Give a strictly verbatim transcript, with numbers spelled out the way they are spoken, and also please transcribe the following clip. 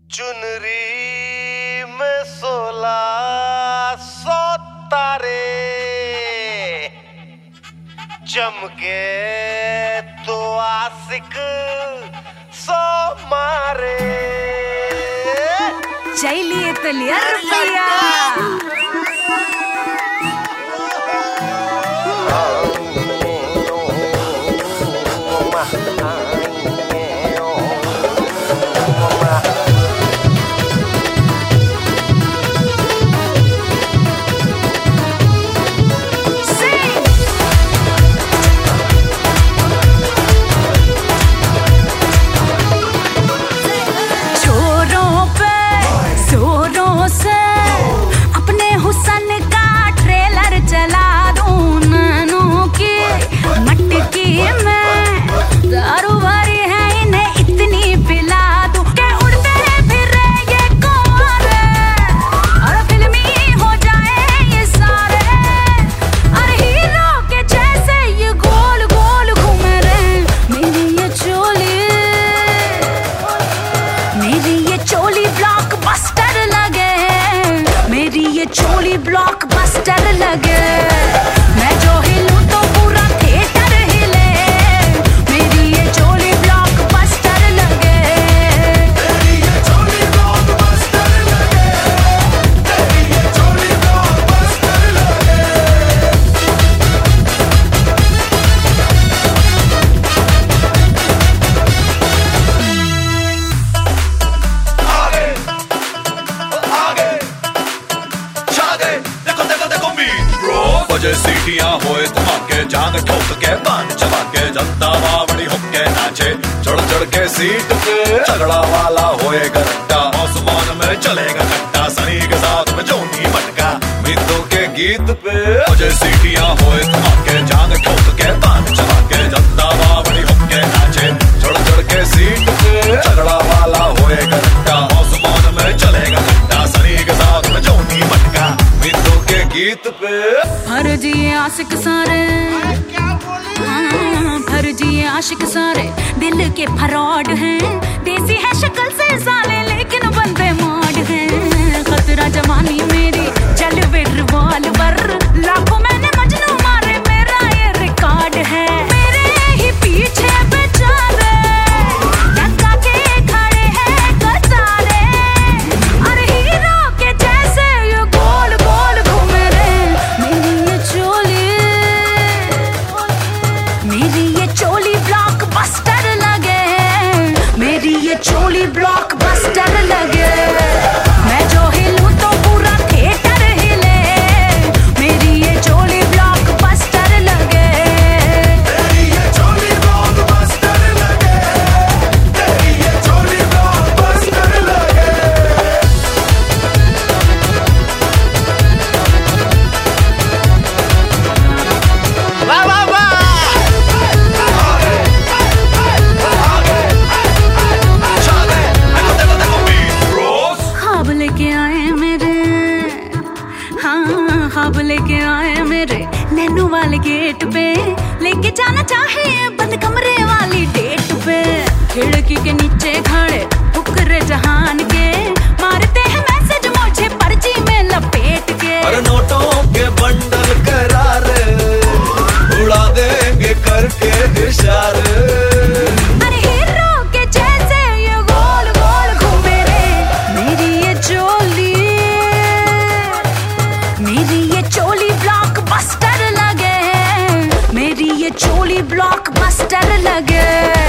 चुनरी में सोलह सौ तारे चमके तो आशिक सो मारे चाहिए तो लिया रुपया चोली ब्लॉकबस्टर लगे मैं जो हिलूं तो पूरा थिएटर हिले मेरी ये चोली ब्लॉकबस्टर लगे तेरी ये चोली ब्लॉकबस्टर लगे तेरी ये चोली ब्लॉकबस्टर लगे आगे आगे बजे सीटियां होए धमाके जांग ठोक के पान चबा के जनता बावड़ी होके नाचे चढ़ चढ़ के सीट पे तगड़ा वाला होए गट्टा आसमान में चलेगा कट्टा सनी के साथ में जोनी मटका मित्रों के गीत पे बजे सीटियां होए धमाके जांग ठोक के पान चबा के जनता बावड़ी होके नाचे चढ़ चढ़ के सीट पे तगड़ा वाला होए गट्टा आसमान में चलेगा कट्टा सनी के साथ में जोनी मटका मित्रों के गीत पे फर्जी आशिक सारे हाँ, फर्जी आशिक सारे दिल के फ्रॉड हैं देसी है शक्ल से साले लेकिन बंदे मॉड हैं खतरा जवानी मेरी जलवे रिवॉल्वर लाखों मैंने मजनू मारे मेरा ये रिकॉर्ड है मेरे ही पीछे बेचारे लगा के खड़े हैं कतारे अरे हीरो के जैसे ये गोल गोल घूमे रे मेरी ये चोली मेरी ये चोली ब्लॉकबस्टर लगे मेरी ये चोली ब्लॉकबस्टर लगे मैं जो हिलूं तो पूरा थिएटर हिले मेरी ये चोली ब्लॉकबस्टर लगे तेरी ये चोली ब्लॉकबस्टर लगे तेरी ये चोली ब्लॉकबस्टर लगे वाह वाह वाह ख्वाब लेके आए मेरे हाँ ख्वाब लेके आए मेरे नैनू वाले गेट पे लेके जाना चाहे बंद कमरे वाली डेट पे खिड़की के नीचे खड़े फुकरे जहान के मारते हैं मैसेज मुझे पर्ची में लपेट के अरे नोटों के बंडल करार उड़ा देंगे करके इशारे अरे हीरो के जैसे ये गोल गोल घूमे रे मेरी ये चोली मेरी ये चोली ब्लॉकबस्टर लगे मेरी ये चोली ब्लॉकबस्टर लगे